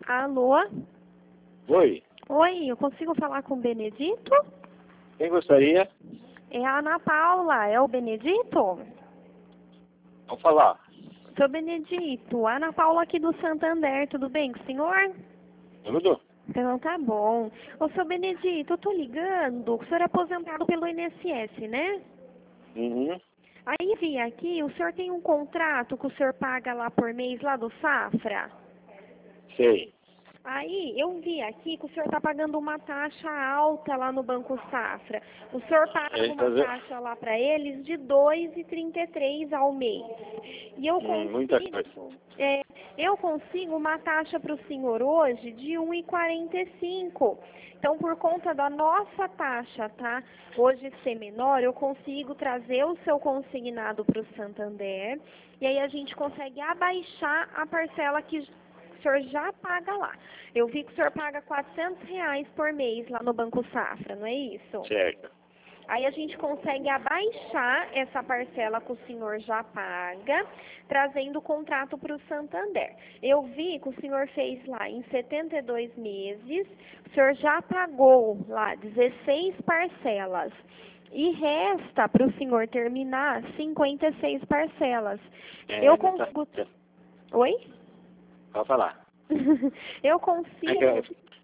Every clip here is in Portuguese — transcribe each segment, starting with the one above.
Alô? Oi, Oi, eu consigo falar com o Benedito? quem gostaria? É a Ana Paula, é o Benedito? Vamos falar. Seu Benedito, a Ana Paula aqui do Santander, tudo bem com o senhor? Tudo? Então tá bom. Ô, seu Benedito, eu tô ligando, o senhor é aposentado pelo INSS, né? Uhum. Aí vi aqui, o senhor tem um contrato que o senhor paga lá por mês, lá do Safra? Sei. Aí, eu vi aqui que o senhor está pagando uma taxa alta lá no Banco Safra. O senhor paga uma taxa lá para eles de R$ 2,33 ao mês. E muita coisa. eu consigo uma taxa para o senhor hoje de R$ 1,45. Então, por conta da nossa taxa, tá? Hoje ser menor, eu consigo trazer o seu consignado para o Santander. E aí a gente consegue abaixar a parcela que o senhor já paga lá. Eu vi que o senhor paga R$ 400 por mês lá no Banco Safra, não é isso? Certo. Aí a gente consegue abaixar essa parcela que o senhor já paga, trazendo o contrato para o Santander. Eu vi que o senhor fez lá em 72 meses, o senhor já pagou lá 16 parcelas. E resta para o senhor terminar 56 parcelas. Eu consigo... Oi? Pode falar. Eu consigo...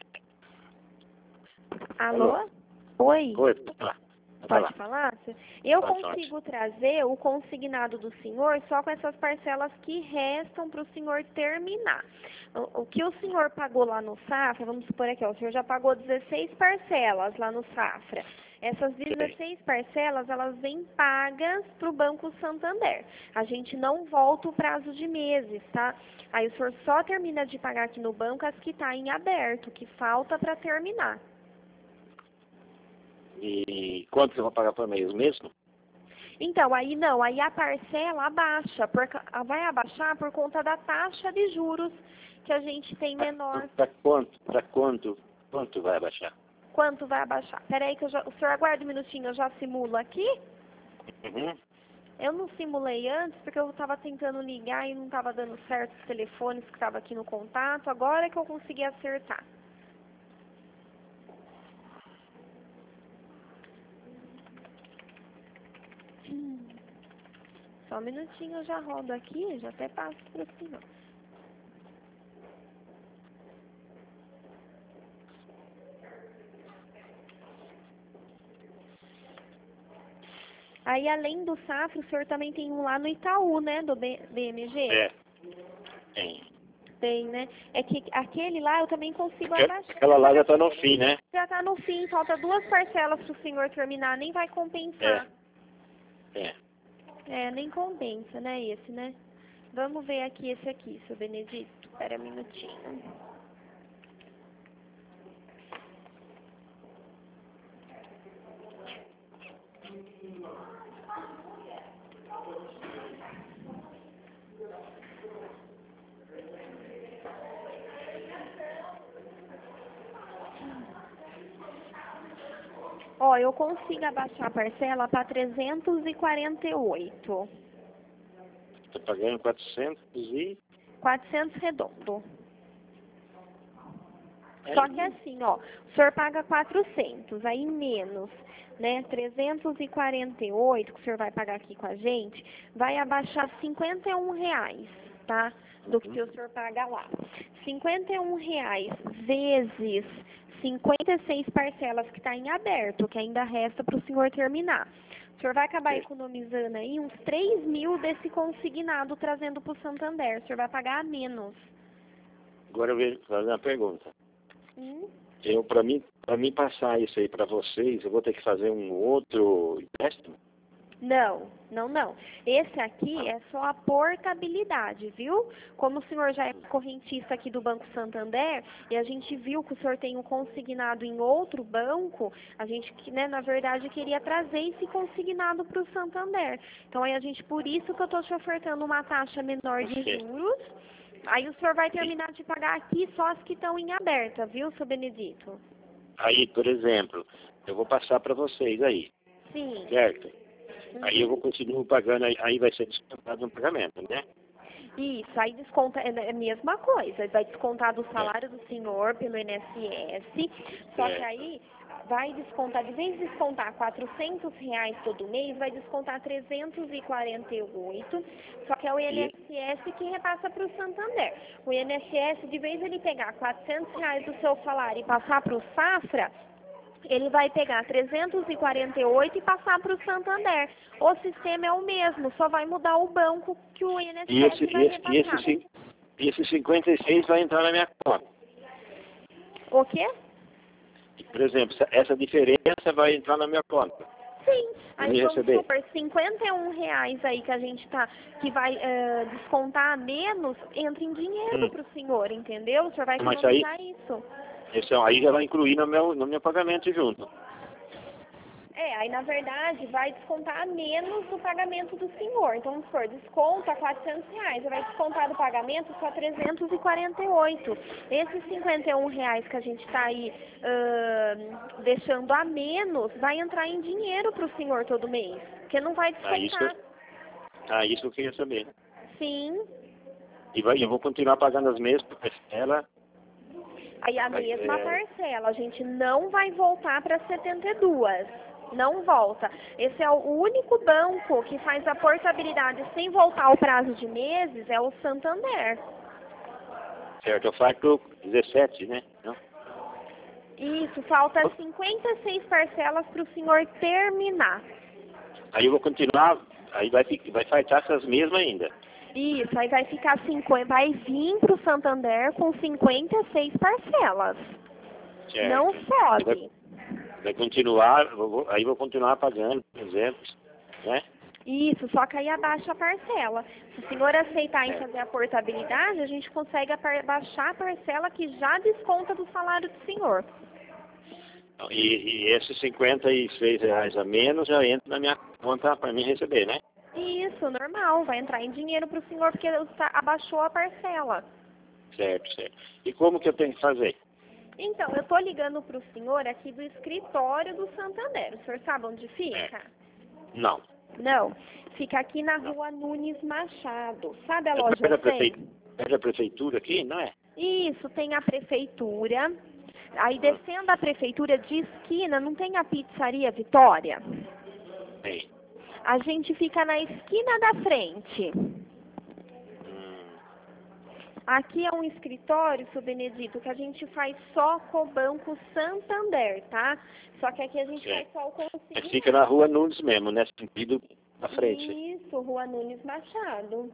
Alô? Oi? Oi, pode falar. Pode falar? Eu consigo trazer o consignado do senhor só com essas parcelas que restam para o senhor terminar. O que o senhor pagou lá no Safra, vamos supor aqui, ó, o senhor já pagou 16 parcelas lá no Safra. Essas 16 parcelas, elas vêm pagas para o Banco Santander. A gente não volta o prazo de meses, tá? Aí o senhor só termina de pagar aqui no banco as que está em aberto, que falta para terminar. E quanto você vai pagar por mês mesmo? Então, aí não, aí a parcela abaixa, vai abaixar por conta da taxa de juros que a gente tem menor. Para quanto? Para quanto vai abaixar? Quanto vai abaixar? Peraí que o senhor aguarda um minutinho, eu já simulo aqui. Uhum. Eu não simulei antes porque eu estava tentando ligar e não estava dando certo os telefones que estavam aqui no contato. Agora é que eu consegui acertar. Só um minutinho, eu já rodo aqui, já até passo para o senhor. Aí, além do Safra, o senhor também tem um lá no Itaú, né, do BMG? É, tem. Tem, né? É que aquele lá eu também consigo abaixar. Aquela lá já está no fim, né? Já está no fim, falta 2 parcelas para o senhor terminar, nem vai compensar. Nem compensa, né, esse, né? Vamos ver aqui esse aqui, seu Benedito. Espera um minutinho. Ó, eu consigo abaixar a parcela para 348. Estou pagando 400 redondo. Só que assim, ó, o senhor paga 400, aí menos, né, 348 que o senhor vai pagar aqui com a gente, vai abaixar R$ 51, tá? Do que o senhor paga lá. R$ 51 vezes 56 parcelas que está em aberto, que ainda resta para o senhor terminar. O senhor vai acabar economizando aí uns 3 mil desse consignado trazendo para o Santander. O senhor vai pagar a menos. Agora eu vou fazer uma pergunta. Para mim passar isso aí para vocês, eu vou ter que fazer um outro empréstimo? Não. Esse aqui é só a portabilidade, viu? Como o senhor já é correntista aqui do Banco Santander, e a gente viu que o senhor tem um consignado em outro banco, a gente, né, na verdade, queria trazer esse consignado para o Santander. Então, aí por isso que eu estou te ofertando uma taxa menor de juros. Aí o senhor vai terminar de pagar aqui só as que estão em aberta, viu, seu Benedito? Aí, por exemplo, eu vou passar para vocês aí. Sim. Certo? Aí eu vou continuar pagando, aí vai ser descontado no pagamento, né? Isso, aí desconta, é a mesma coisa, vai descontar do salário do senhor pelo INSS, só que aí vai descontar, de vez de descontar R$ 400 todo mês, vai descontar 348, só que é o INSS que repassa para o Santander. O INSS, de vez ele pegar R$ 400 do seu salário e passar para o Safra, ele vai pegar 348 e passar para o Santander. O sistema é o mesmo, só vai mudar o banco que o INSS vai repassar. E esse 56 vai entrar na minha conta? O quê? Por exemplo, essa diferença vai entrar na minha conta? Sim. Aí vamos receber supor, R$ 51 aí que a gente que vai descontar a menos, entra em dinheiro para o senhor, entendeu? O senhor vai economizar isso. Aí já vai incluir no meu pagamento junto. Aí na verdade vai descontar menos do pagamento do senhor. Então, se for desconta R$ 400, vai descontar do pagamento só 348. Esses R$ 51 que a gente está aí deixando a menos, vai entrar em dinheiro para o senhor todo mês, porque não vai descontar. Isso eu queria saber. Sim. E eu vou continuar pagando as mesmas parcelas. Aí a mesma parcela, a gente não vai voltar para 72. Não volta. Esse é o único banco que faz a portabilidade sem voltar ao prazo de meses, é o Santander. Certo, eu faço 17, né? Não? Isso, falta 56 parcelas para o senhor terminar. Aí eu vou continuar, aí vai faltar essas mesmas ainda. Isso, aí vai ficar vai vir para o Santander com 56 parcelas. Certo. Não sobe. Vai continuar, aí vou continuar pagando, por exemplo, né? Isso, só que aí abaixa a parcela. Se o senhor aceitar em fazer a portabilidade, a gente consegue baixar a parcela que já desconta do salário do senhor. E esses R$ 56 a menos já entra na minha conta para mim receber, né? Isso, normal, vai entrar em dinheiro para o senhor porque abaixou a parcela. Certo. E como que eu tenho que fazer? Então, eu estou ligando para o senhor aqui do escritório do Santander. O senhor sabe onde fica? Não. Não. Fica aqui na rua Nunes Machado. Sabe a loja 100? É da prefeitura aqui, não é? Isso, tem a prefeitura. Aí descendo a prefeitura de esquina, não tem a pizzaria Vitória? Tem. A gente fica na esquina da frente. Aqui é um escritório, seu Benedito, que a gente faz só com o Banco Santander, tá? Só que aqui a gente faz só o consignado. Fica na rua Nunes mesmo, né? Sentido na frente. Isso, rua Nunes Machado.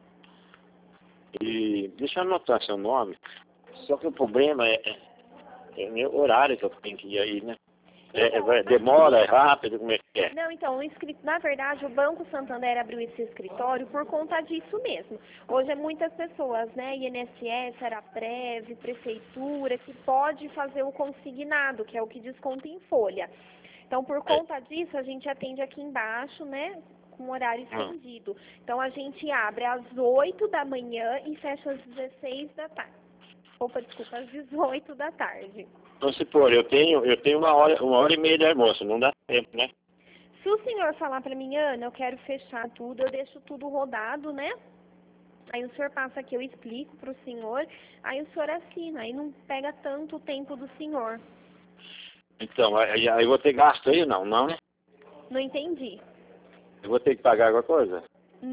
E deixa eu anotar seu nome. Só que o problema é o horário que eu tenho que ir aí, né? Demora, é rápido, como é que é? Não, então, na verdade, o Banco Santander abriu esse escritório por conta disso mesmo. Hoje muitas pessoas, né, INSS, Araprev, Prefeitura, que pode fazer o consignado, que é o que desconta em folha. Então, por conta disso, a gente atende aqui embaixo, né, com horário estendido. Então, a gente abre às 8 da manhã e fecha às 16 da tarde. Desculpa, às 18 da tarde. Então, se for, eu tenho 1h30 de almoço, não dá tempo, né? Se o senhor falar para mim, Ana, eu quero fechar tudo, eu deixo tudo rodado, né? Aí o senhor passa aqui, eu explico para o senhor, aí o senhor assina, aí não pega tanto tempo do senhor. Então, aí eu vou ter gasto aí não, né? Não entendi. Eu vou ter que pagar alguma coisa?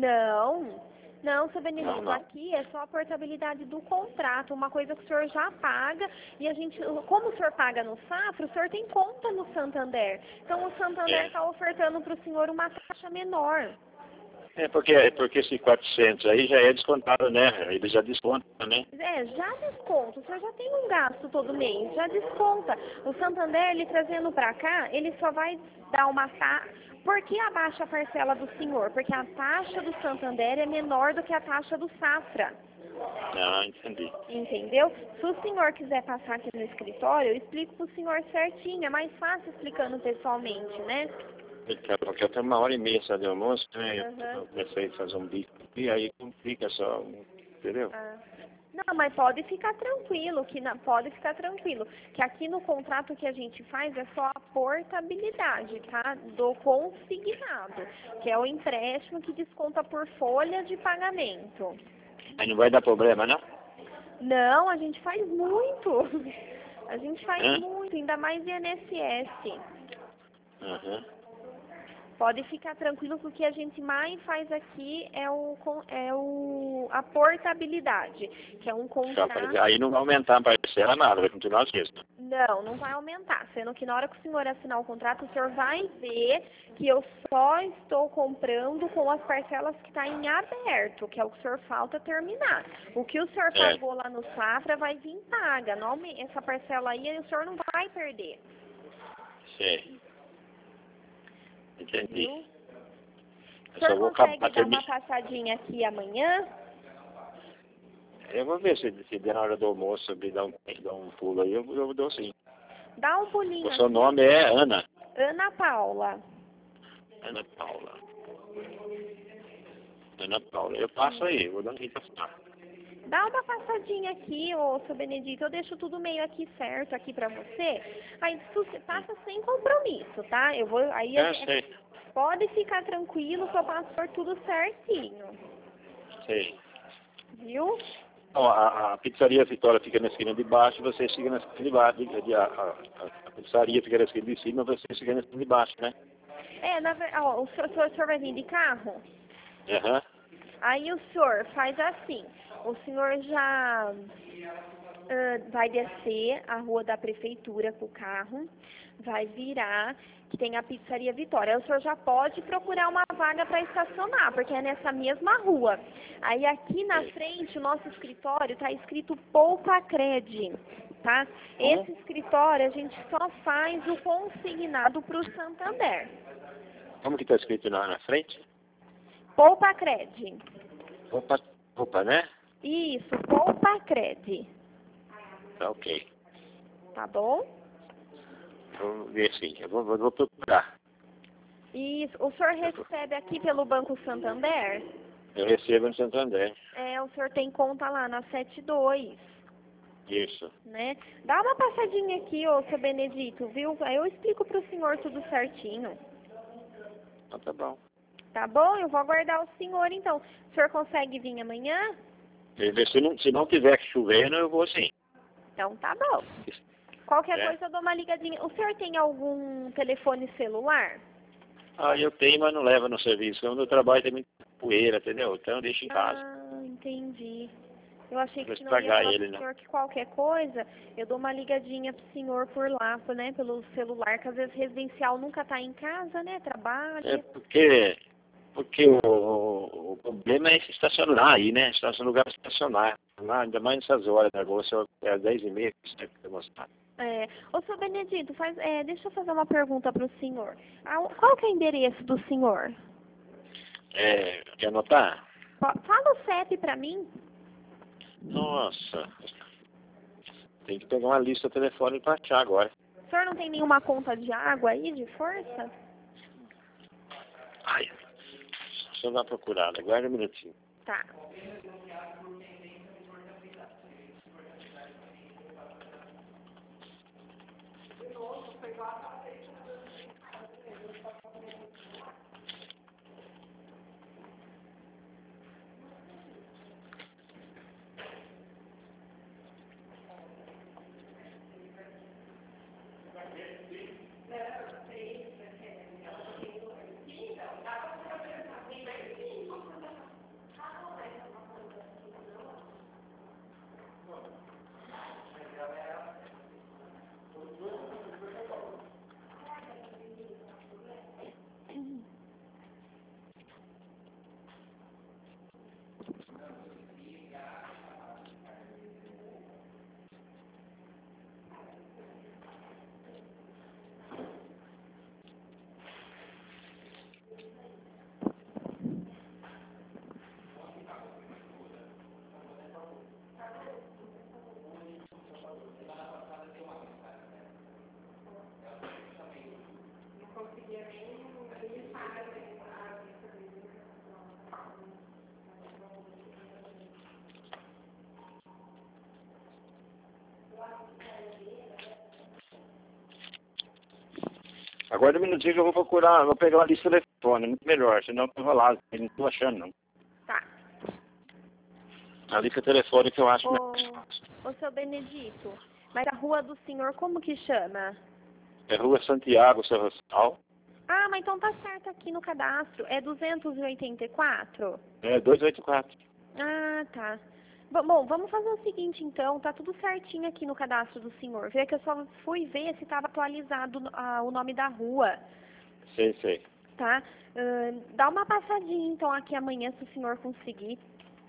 Não, seu Benedito, não. Aqui é só a portabilidade do contrato, uma coisa que o senhor já paga, e como o senhor paga no Safra, o senhor tem conta no Santander. Então o Santander está ofertando para o senhor uma taxa menor. Porque esse 400 aí já é descontado, né? Ele já desconta, né? Já desconta. O senhor já tem um gasto todo mês, já desconta. O Santander, ele trazendo para cá, ele só vai dar uma taxa. Por que abaixa a parcela do senhor? Porque a taxa do Santander é menor do que a taxa do Safra. Ah, entendi. Entendeu? Se o senhor quiser passar aqui no escritório, eu explico para o senhor certinho. É mais fácil explicando pessoalmente, né? Porque eu tenho 1h30 só de almoço, né? Eu comecei a fazer um bico e aí complica só, entendeu? Não, mas pode ficar tranquilo, que aqui no contrato que a gente faz é só a portabilidade, tá? Do consignado, que é o empréstimo que desconta por folha de pagamento. Aí não vai dar problema, não? Não, a gente faz muito. A gente faz muito, ainda mais INSS. Uhum. Pode ficar tranquilo que o que a gente mais faz aqui é a portabilidade, que é um contrato. Aí não vai aumentar a parcela nada, vai continuar assim. Não, não vai aumentar, sendo que na hora que o senhor assinar o contrato, o senhor vai ver que eu só estou comprando com as parcelas que estão em aberto, que é o que o senhor falta terminar. O que o senhor pagou lá no Safra vai vir paga. Essa parcela aí o senhor não vai perder. Sim. Entendi. O senhor consegue dar uma passadinha aqui amanhã? Eu vou ver se der na hora do almoço, me dar um pulo aí, eu dou sim. Dá um pulinho. O seu nome é Ana? Ana Paula. Ana Paula. Ana Paula. Eu passo aí, vou dar um jeito de passar. Dá uma passadinha aqui, ô seu Benedito, eu deixo tudo meio aqui certo aqui pra você. Aí passa sem compromisso, tá? Eu vou, aí Sei. Pode ficar tranquilo que eu passo por tudo certinho. Sei. Viu? Então, a pizzaria Vitória fica na esquina de baixo, vocês ficam na esquina de baixo. A pizzaria fica na esquina de cima, vocês ficam na esquina de baixo, né? O senhor vai vir de carro? Aham. Aí o senhor faz assim, o senhor já vai descer a rua da prefeitura com o carro, vai virar, que tem a pizzaria Vitória. Aí o senhor já pode procurar uma vaga para estacionar, porque é nessa mesma rua. Aí aqui na frente, o nosso escritório está escrito Poupa Cred, tá? Esse escritório a gente só faz o consignado para o Santander. Como que está escrito na frente? Poupa Cred. Opa, né? Isso, Poupa Cred. Tá ok. Tá bom? Vou ver sim, eu vou procurar. Isso. O senhor recebe aqui pelo Banco Santander? Eu recebo no Santander. O senhor tem conta lá na 72. Isso. Né? Dá uma passadinha aqui, ô seu Benedito, viu? Aí eu explico pro senhor tudo certinho. Então tá bom. Tá bom? Eu vou aguardar o senhor, então. O senhor consegue vir amanhã? Se não tiver chovendo, eu vou sim. Então tá bom. Qualquer coisa eu dou uma ligadinha. O senhor tem algum telefone celular? Eu tenho, mas não leva no serviço. Onde eu trabalho tem muita poeira, entendeu? Então eu deixo em casa. Entendi. Eu achei que Vou o senhor ia falar ele, pro senhor que qualquer coisa, eu dou uma ligadinha pro senhor por lá, né? Pelo celular, que às vezes residencial nunca tá em casa, né? Trabalha. Porque o problema é se estacionar aí, né? Estacionar no lugar para estacionar. Lá, ainda mais nessas horas da agosto, é às 10h30 que você tem que mostrar. Ô, seu Benedito, deixa eu fazer uma pergunta para o senhor. Qual que é o endereço do senhor? Quer anotar? Fala o CEP para mim. Nossa. Tem que pegar uma lista telefônica para achar agora. O senhor não tem nenhuma conta de água aí, de força? Deixa eu dar uma procurada. Aguarda um minutinho. Tá. Aguarda um minutinho que eu vou procurar, vou pegar uma lista telefônica, muito melhor, senão eu tô enrolado, não tô achando não. Tá. Ali que o telefone que eu acho Ô, mais fácil. ô, seu Benedito, mas a rua do senhor como que chama? É Rua Santiago, São Rossal. Ah, mas então tá certo aqui no cadastro. É 284? É 284. Ah, tá. Bom, vamos fazer o seguinte então, tá tudo certinho aqui no cadastro do senhor. Vê que eu só fui ver se estava atualizado o nome da rua, Sei. tá? Dá uma passadinha então aqui amanhã se o senhor conseguir.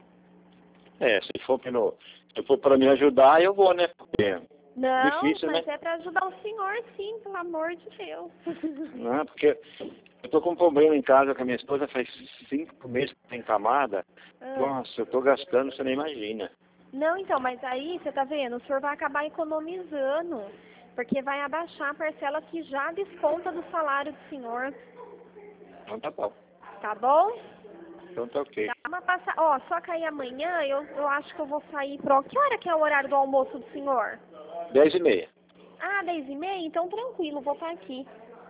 Se for para me ajudar, eu vou, né? Porque Não, difícil, né? mas é pra ajudar o senhor sim, pelo amor de Deus. Não, porque eu tô com um problema em casa com a minha esposa faz 5 meses que tem camada. Nossa, eu tô gastando, você nem imagina. Não, então, mas aí, você tá vendo, o senhor vai acabar economizando, porque vai abaixar a parcela que já desconta do salário do senhor, Então tá bom. tá bom? Então tá ok. Dá uma passada, ó, só que aí amanhã eu acho que eu vou sair que hora que é o horário do almoço do senhor? 10h30. Ah, 10h30? Então tranquilo, vou estar aqui,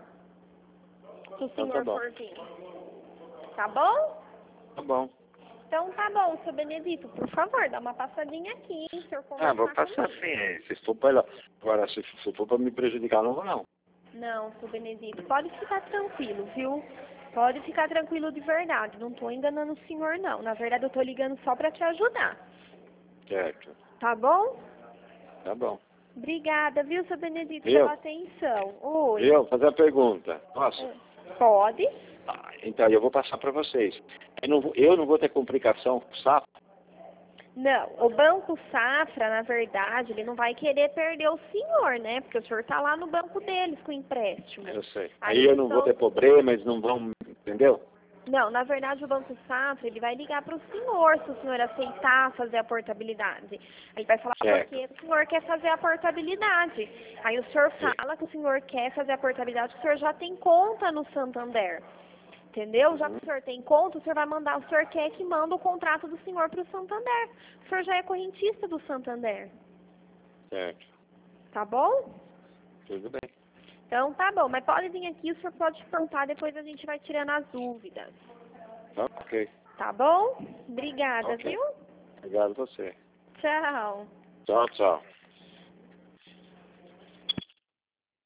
se o Então tá senhor bom. for vir. Tá bom? Tá bom. Então tá bom, seu Benedito, por favor, dá uma passadinha aqui, hein, se o senhor conversar Vou passar comigo. sim. Se for para agora, se for para me prejudicar, não vou não. Não, seu Benedito, pode ficar tranquilo, viu? Pode ficar tranquilo de verdade. Não tô enganando o senhor, não. Na verdade, eu tô ligando só pra te ajudar. Certo. Tá bom? Tá bom. Obrigada, viu, seu Benedito, Viu? pela atenção. Oi. Viu? Fazer a pergunta. Nossa. Pode? Então eu vou passar para vocês. Eu não vou ter complicação com o sapo? Não, o Banco Safra, na verdade, ele não vai querer perder o senhor, né? Porque o senhor tá lá no banco deles com empréstimo. Eu sei. Aí Aí eu não vou ter problema, eles não vão, entendeu? Não, na verdade o Banco Safra, ele vai ligar para o senhor, se o senhor aceitar fazer a portabilidade. Ele vai falar porque o senhor quer fazer a portabilidade. Aí o senhor fala que o senhor quer fazer a portabilidade, que o senhor já tem conta no Santander. Entendeu? Já que o senhor tem conta, o senhor vai mandar, o senhor quer que manda o contrato do senhor para o Santander. O senhor já é correntista do Santander. Certo. Tá bom? Tudo bem. Então tá bom, mas pode vir aqui, o senhor pode perguntar, depois a gente vai tirando as dúvidas. Ok. Tá bom? Obrigada, Ok. viu? Obrigado a você. Tchau. Tchau.